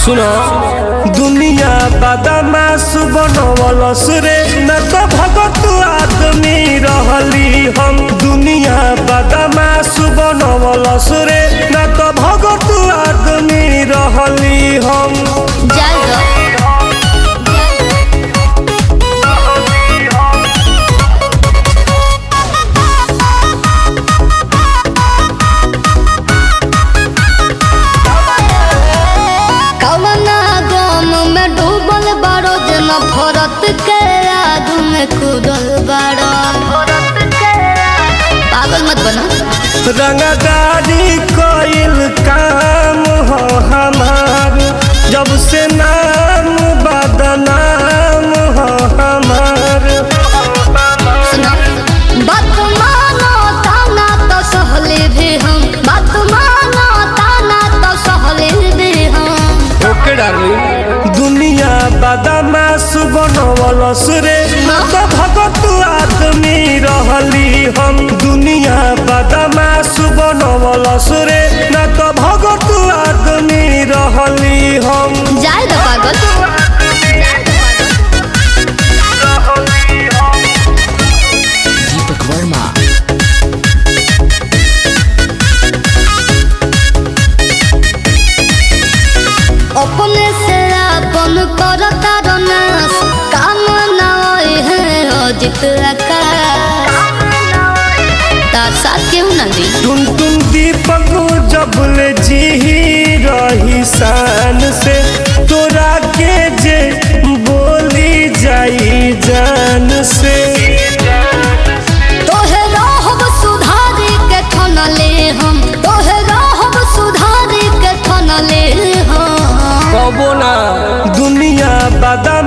सुनो दुनिया बदमाश बनवलस रे न तो भगत आदमी रहली हम। दुनिया बदमाश बनवलस रे न तो भगत आदमी रहली हम। भरत के आग में कूदल बाड़ा पागल मत बना। रंगदारी कोइल काम हो हमार जब से नाम बदनाम हो हमार। सुनो बात मानो ताना तो सहले भी हम, बात मानो ताना तो सहले भी हम। ओके डार्लिंग दुनिया बदमाश बनवलस रे न तो भगत आदमी रहली हम। दुनिया बदमाश बनवलस रे न तो भगत आदमी रहली हम। जाए दो पागल दीपक वर्मा अपने से अपन करता रनास काम ना है अजित तार साथ क्यों ना दी। टुन टुन दीपक जबले जी रही शान से तोरा के जे बोली जाई जान से। तोहे रहब सुधारी के ठनले हम, तोहे रहब सुधारी के ठनले हम। कबो ना दुनिया बदा